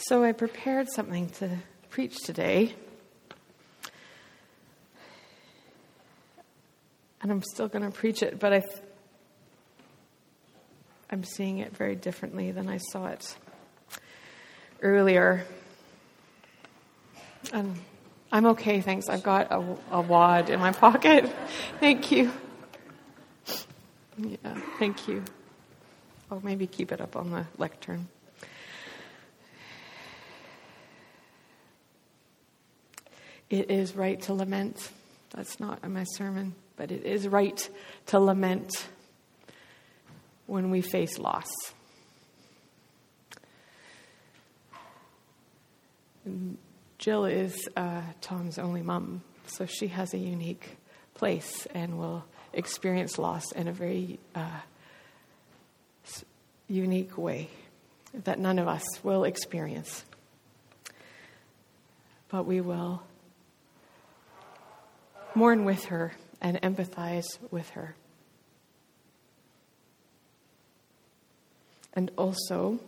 So I prepared something to preach today. And I'm still going to preach it, but I'm seeing it very differently than I saw it earlier. I'm okay, thanks. I've got a wad in my pocket. Thank you. Yeah, thank you. I'll maybe keep it up on the lectern. It is right to lament. That's not in my sermon, but it is right to lament when we face loss. Jill is Tom's only mom, so she has a unique place and will experience loss in a very unique way that none of us will experience. But we will mourn with her and empathize with her. And also,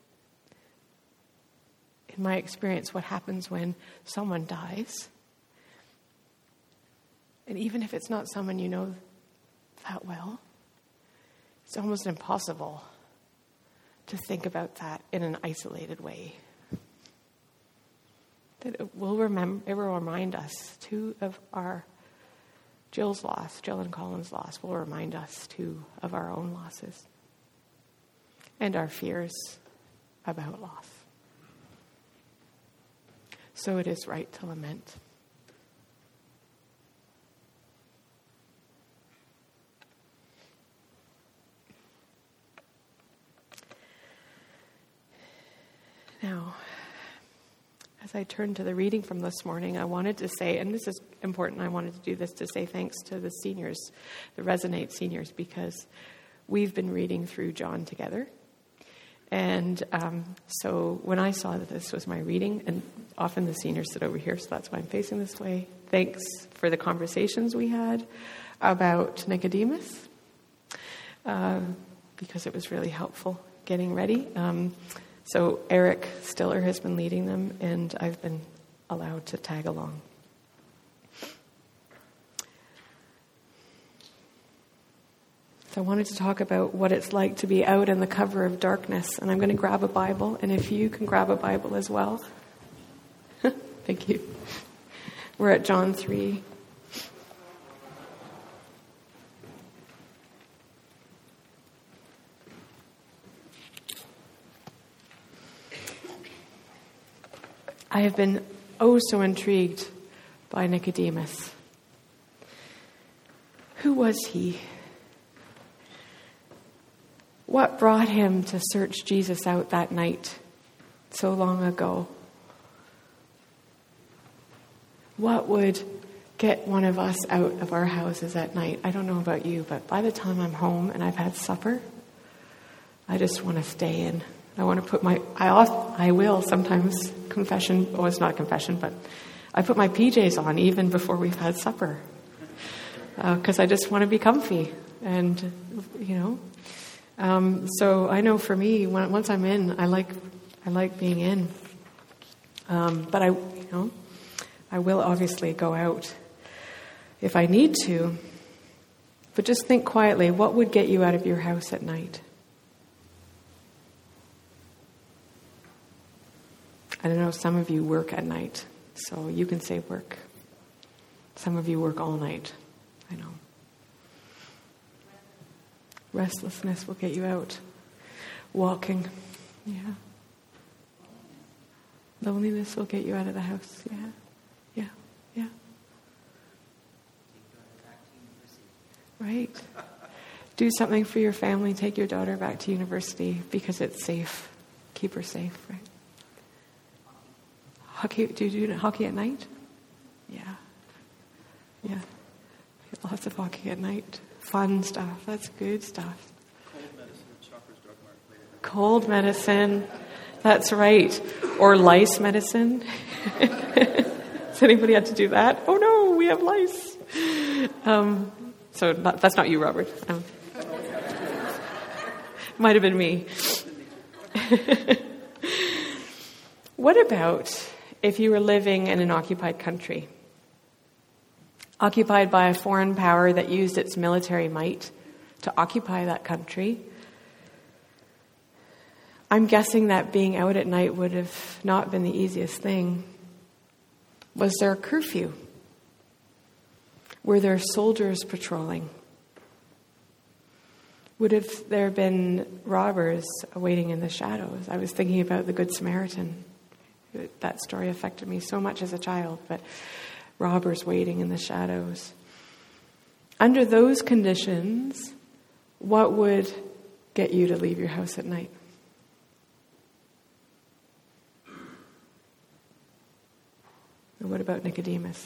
in my experience, what happens when someone dies, and even if it's not someone you know that well, it's almost impossible to think about that in an isolated way. That it will remind us too of our Jill's loss, Jill and Colin's loss will remind us too of our own losses and our fears about loss. So it is right to lament. Now, as I turn to the reading from this morning, I wanted to say, and this is important, I wanted to do this to say thanks to the seniors, the Resonate seniors, because we've been reading through John together. And so when I saw that this was my reading, and often the seniors sit over here, so that's why I'm facing this way. Thanks for the conversations we had about Nicodemus, because it was really helpful getting ready. So Eric Stiller has been leading them, and I've been allowed to tag along. So I wanted to talk about what it's like to be out in the cover of darkness. And I'm going to grab a Bible. And if you can grab a Bible as well. Thank you. We're at John 3. I have been so intrigued by Nicodemus. Who was he? What brought him to search Jesus out that night so long ago? What would get one of us out of our houses at night? I don't know about you, but by the time I'm home and I've had supper, I just want to stay in. I want to put I will sometimes confession, it's not a confession, but I put my PJs on even before we've had supper. Because I just want to be comfy and, so I know for me, once I'm in, I like being in. But I will obviously go out if I need to. But just think quietly, what would get you out of your house at night? I don't know, some of you work at night, so you can say work. Some of you work all night, I know. Restlessness will get you out. Walking, yeah. Loneliness will get you out of the house, yeah. Right. Do something for your family. Take your daughter back to university because it's safe. Keep her safe, right? Hockey, do you do hockey at night? Yeah. Lots of hockey at night. Fun stuff. That's good stuff. Cold medicine at Shoppers Drug Mart. Cold medicine. That's right. Or lice medicine. Has anybody had to do that? Oh no, we have lice. That's not you, Robert. Might have been me. What about if you were living in an occupied country? Occupied by a foreign power that used its military might to occupy that country. I'm guessing that being out at night would have not been the easiest thing. Was there a curfew? Were there soldiers patrolling? Would have there been robbers waiting in the shadows? I was thinking about the Good Samaritan. That story affected me so much as a child, but robbers waiting in the shadows. Under those conditions, what would get you to leave your house at night? And what about Nicodemus?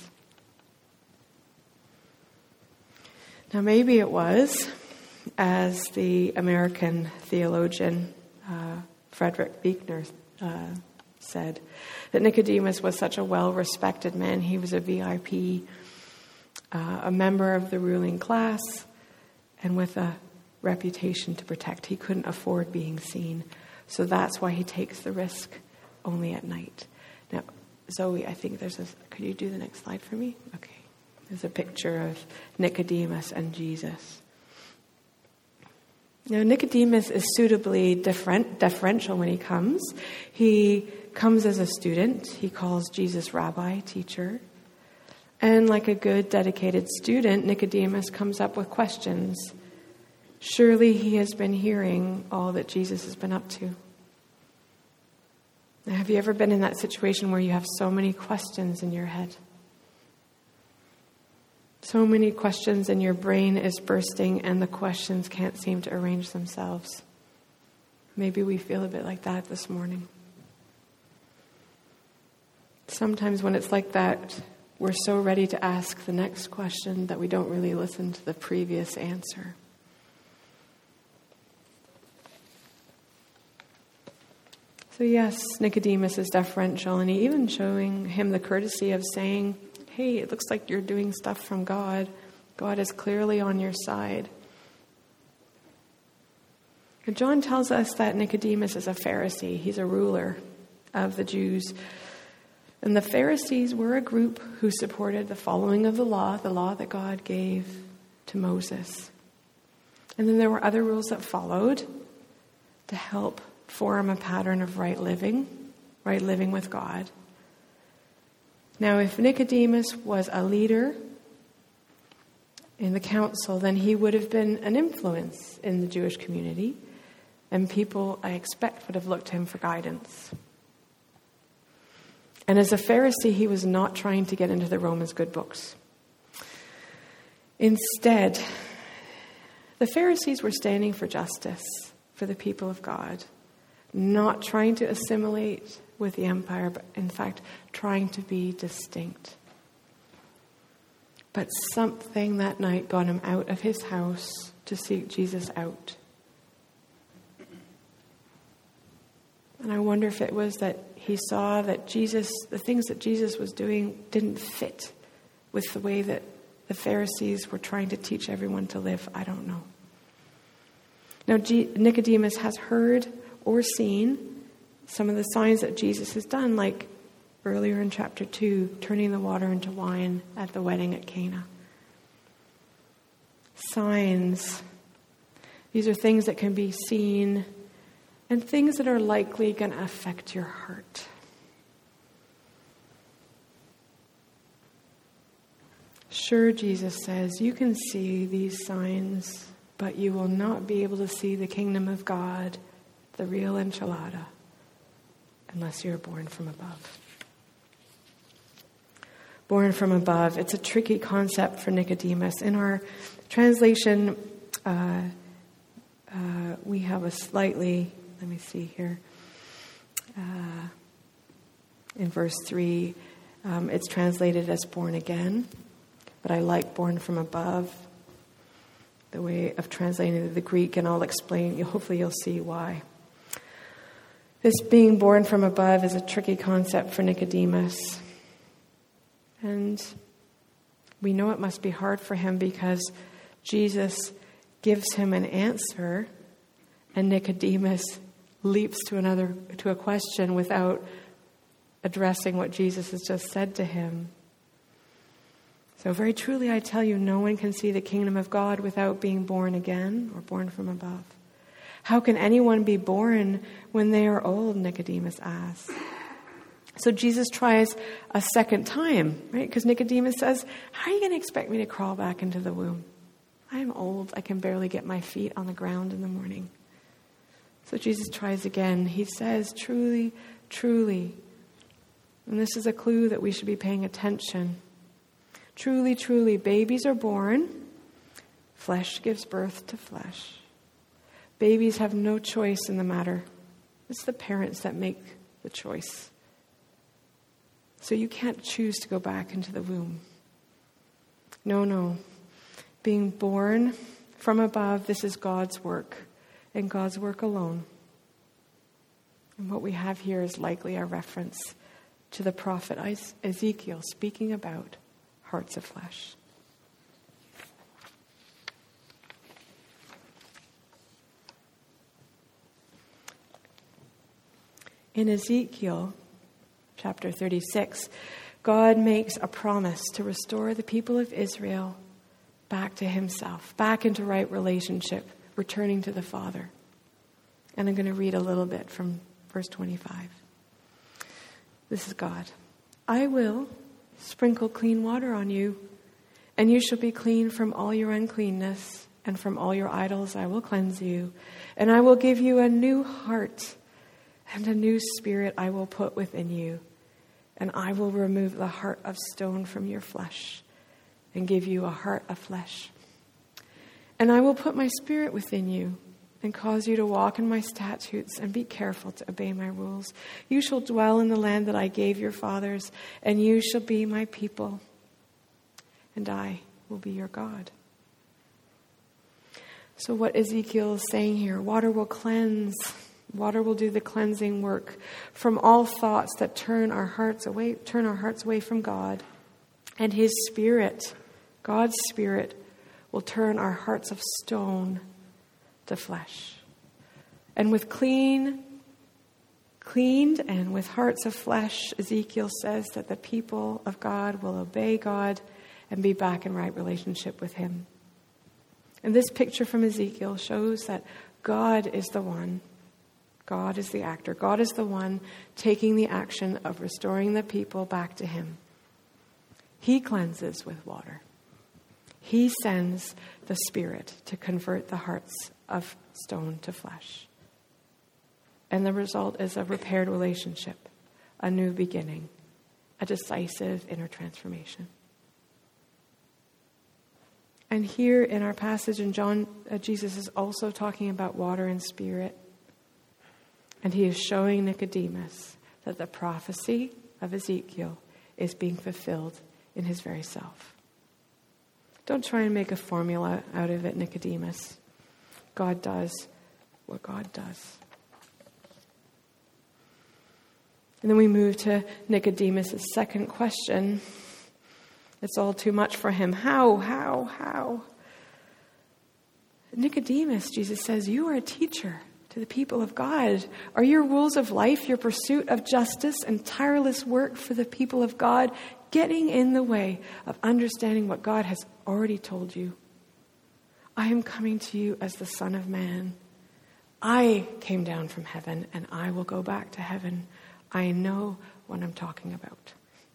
Now maybe it was, as the American theologian Frederick Buechner said, that Nicodemus was such a well-respected man. He was a VIP, a member of the ruling class, and with a reputation to protect. He couldn't afford being seen. So that's why he takes the risk only at night. Now, Zoe, I think could you do the next slide for me? Okay. There's a picture of Nicodemus and Jesus. Now, Nicodemus is suitably deferential when he comes. He comes as a student. He calls Jesus rabbi, teacher. And like a good, dedicated student, Nicodemus comes up with questions. Surely he has been hearing all that Jesus has been up to. Now, have you ever been in that situation where you have so many questions in your head? So many questions and your brain is bursting and the questions can't seem to arrange themselves. Maybe we feel a bit like that this morning. Sometimes when it's like that, we're so ready to ask the next question that we don't really listen to the previous answer. So yes, Nicodemus is deferential, and he even showing him the courtesy of saying, hey, it looks like you're doing stuff from God. God is clearly on your side. And John tells us that Nicodemus is a Pharisee. He's a ruler of the Jews. And the Pharisees were a group who supported the following of the law that God gave to Moses. And then there were other rules that followed to help form a pattern of right living with God. Now, if Nicodemus was a leader in the council, then he would have been an influence in the Jewish community, and people, I expect, would have looked to him for guidance. And as a Pharisee, he was not trying to get into the Romans' good books. Instead, the Pharisees were standing for justice for the people of God, not trying to assimilate with the empire, but in fact, trying to be distinct. But something that night got him out of his house to seek Jesus out. And I wonder if it was that he saw that the things that Jesus was doing didn't fit with the way that the Pharisees were trying to teach everyone to live. I don't know. Now, Nicodemus has heard or seen some of the signs that Jesus has done, like earlier in chapter 2, turning the water into wine at the wedding at Cana. Signs. These are things that can be seen and things that are likely going to affect your heart. Sure, Jesus says, you can see these signs, but you will not be able to see the kingdom of God, the real enchilada, unless you're born from above. Born from above. It's a tricky concept for Nicodemus. In our translation, we have a slightly, let me see here, in verse 3, it's translated as born again, but I like born from above, the way of translating the Greek, and I'll explain, hopefully you'll see why. This being born from above is a tricky concept for Nicodemus. And we know it must be hard for him because Jesus gives him an answer and Nicodemus leaps to a question without addressing what Jesus has just said to him. So very truly I tell you, no one can see the kingdom of God without being born again or born from above. How can anyone be born when they are old? Nicodemus asked. So Jesus tries a second time, right? Because Nicodemus says, how are you going to expect me to crawl back into the womb? I am old. I can barely get my feet on the ground in the morning. So Jesus tries again. He says, truly, truly. And this is a clue that we should be paying attention. Truly, truly, babies are born. Flesh gives birth to flesh. Babies have no choice in the matter. It's the parents that make the choice. So you can't choose to go back into the womb. No. Being born from above, this is God's work, and God's work alone. And what we have here is likely a reference to the prophet Ezekiel speaking about hearts of flesh. In Ezekiel chapter 36, God makes a promise to restore the people of Israel back to himself, back into right relationship, returning to the Father. And I'm going to read a little bit from verse 25. This is God. I will sprinkle clean water on you, and you shall be clean from all your uncleanness, and from all your idols I will cleanse you. And I will give you a new heart, and a new spirit I will put within you. And I will remove the heart of stone from your flesh and give you a heart of flesh. And I will put my spirit within you and cause you to walk in my statutes and be careful to obey my rules. You shall dwell in the land that I gave your fathers, and you shall be my people, and I will be your God. So what Ezekiel is saying here, water will cleanse. Water will do the cleansing work from all thoughts that turn our hearts away from God. And his Spirit, God's Spirit, will turn our hearts of stone to flesh. And with cleaned and with hearts of flesh, Ezekiel says that the people of God will obey God and be back in right relationship with him. And this picture from Ezekiel shows that God is the one. God is the actor. God is the one taking the action of restoring the people back to him. He cleanses with water. He sends the Spirit to convert the hearts of stone to flesh. And the result is a repaired relationship, a new beginning, a decisive inner transformation. And here in our passage in John, Jesus is also talking about water and spirit. And he is showing Nicodemus that the prophecy of Ezekiel is being fulfilled in his very self. Don't try and make a formula out of it, Nicodemus. God does what God does. And then we move to Nicodemus' second question. It's all too much for him. How? Nicodemus, Jesus says, you are a teacher to the people of God. Are your rules of life, your pursuit of justice and tireless work for the people of God getting in the way of understanding what God has already told you? I am coming to you as the Son of Man. I came down from heaven and I will go back to heaven. I know what I'm talking about.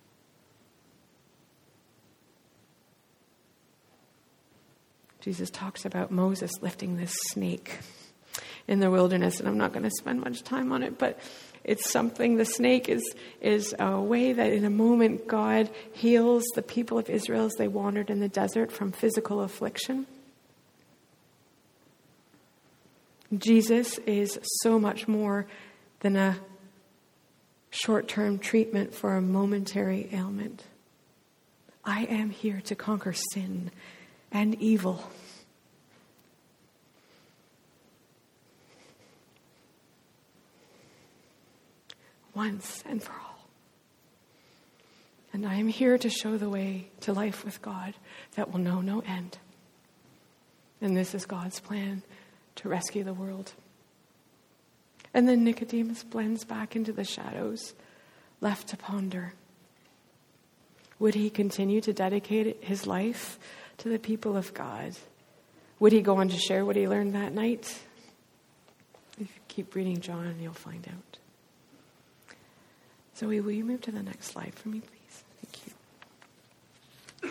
Jesus talks about Moses lifting this snake in the wilderness, and I'm not going to spend much time on it, but it's something. The snake is a way that in a moment God heals the people of Israel as they wandered in the desert from physical affliction. Jesus is so much more than a short-term treatment for a momentary ailment. I am here to conquer sin and evil. Once and for all. And I am here to show the way to life with God that will know no end. And this is God's plan to rescue the world. And then Nicodemus blends back into the shadows left to ponder? Would he continue to dedicate his life to the people of God? Would he go on to share what he learned that night? If you keep reading John, you'll find out. Zoe, will you move to the next slide for me, please? Thank you.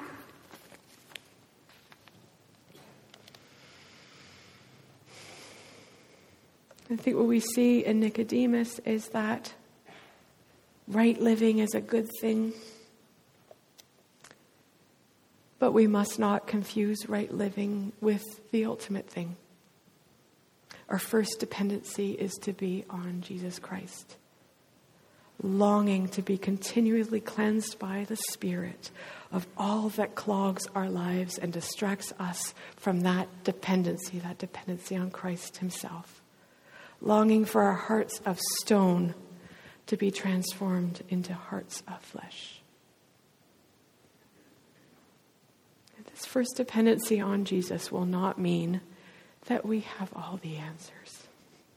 I think what we see in Nicodemus is that right living is a good thing, but we must not confuse right living with the ultimate thing. Our first dependency is to be on Jesus Christ, longing to be continually cleansed by the Spirit of all that clogs our lives and distracts us from that dependency on Christ himself. Longing for our hearts of stone to be transformed into hearts of flesh. And this first dependency on Jesus will not mean that we have all the answers.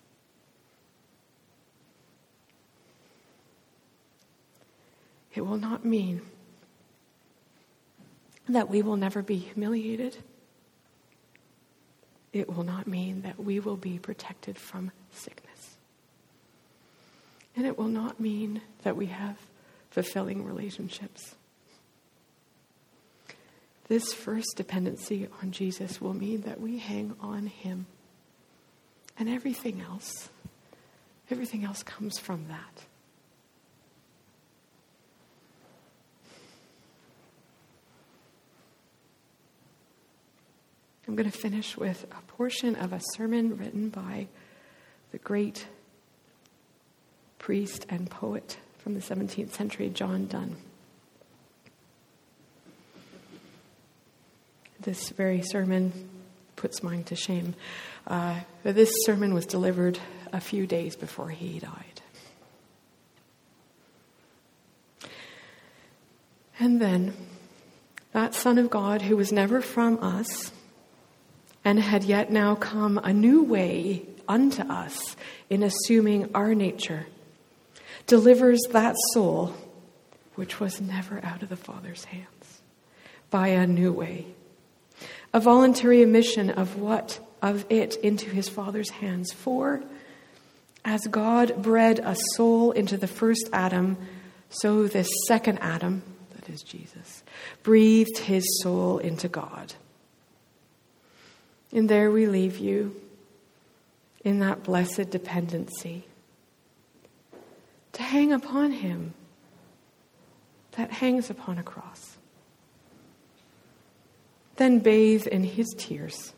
It will not mean that we will never be humiliated. It will not mean that we will be protected from sickness. And it will not mean that we have fulfilling relationships. This first dependency on Jesus will mean that we hang on him. And everything else comes from that. I'm going to finish with a portion of a sermon written by the great priest and poet from the 17th century, John Donne. This very sermon puts mine to shame. This sermon was delivered a few days before he died. And then, that Son of God who was never from us, and had yet now come a new way unto us in assuming our nature, delivers that soul which was never out of the Father's hands by a new way. A voluntary admission of it into his Father's hands. For as God bred a soul into the first Adam, so this second Adam, that is Jesus, breathed his soul into God. And there we leave you in that blessed dependency to hang upon him that hangs upon a cross. Then bathe in his tears.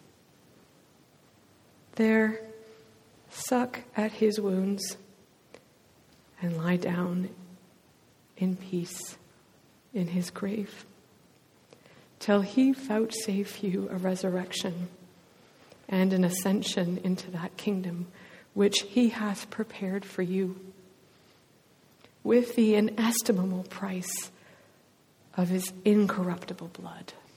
There, suck at his wounds and lie down in peace in his grave till he vouchsafe you a resurrection and an ascension into that kingdom which he hath prepared for you with the inestimable price of his incorruptible blood.